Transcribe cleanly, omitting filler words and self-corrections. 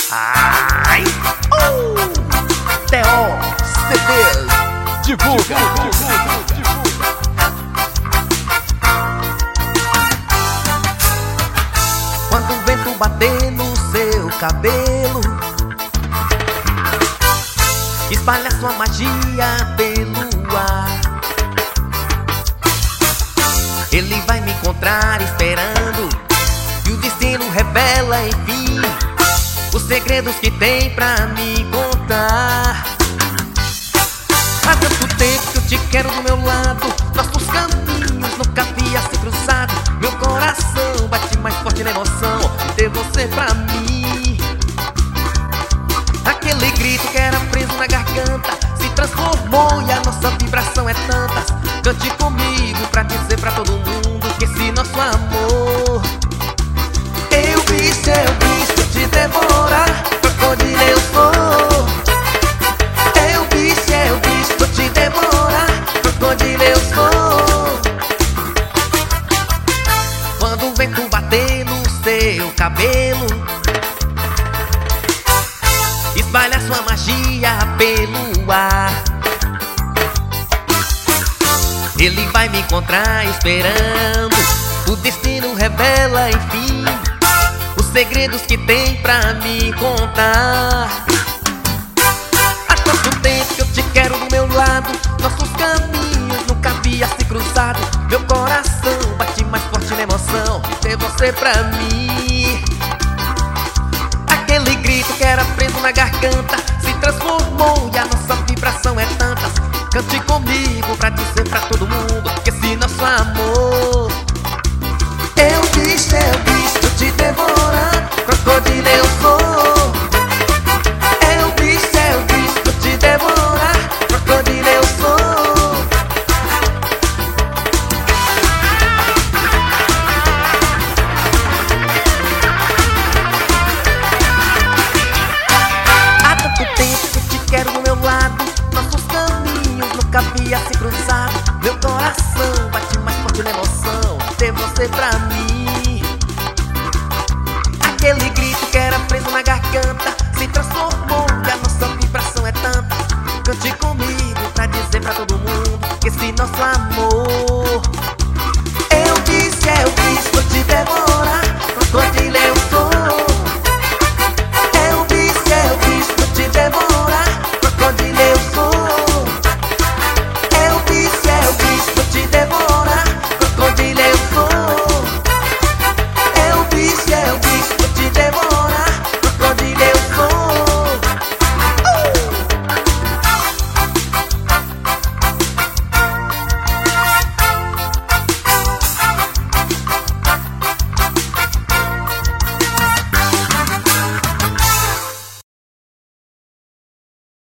Ai! T.O. CDs. Divulga. Quando o vento bater no seu cabelo, espalha sua magia pelo ar. Ele vai me encontrar esperando, e o destino revela enfim os segredos que tem pra me contar. Há tanto tempo que eu te quero do meu lado, nossos caminhos nunca havia se cruzado. Meu coração bate mais forte na emoção de ter você pra mim. Aquele grito que era preso na garganta se transformou e a nossa vibração é tantas. Cante comigo pra dizer pra todo mundo que esse nosso amor. Eu vi te devorar, crocodilo eu sou. Eu vi te devorar, crocodilo eu sou. Quando o vento bater no seu cabelo, espalha sua magia pelo ar. Ele vai me encontrar esperando, o destino revela enfim os segredos que tem pra me contar. Há tanto tempo que eu te quero do meu lado, nossos caminhos nunca havia se cruzado. Meu coração bate mais forte na emoção de ter você pra mim. Aquele grito que era preso na garganta se transformou e a nossa vibração é tantas. Cante comigo pra dizer pra todo mundo que esse nosso amor. Eu vi te devorar, crocodilo eu sou. Eu vi te devorar, crocodilo eu sou. Há tanto tempo que te quero do meu lado, nossos caminhos nunca havia se cruzado. Meu coração bate mais forte na emoção de ter você pra mim. Aquele grito que era preso na garganta se transformou e a nossa vibração é tanta. Cante comigo pra dizer pra todo mundo que esse nosso amor.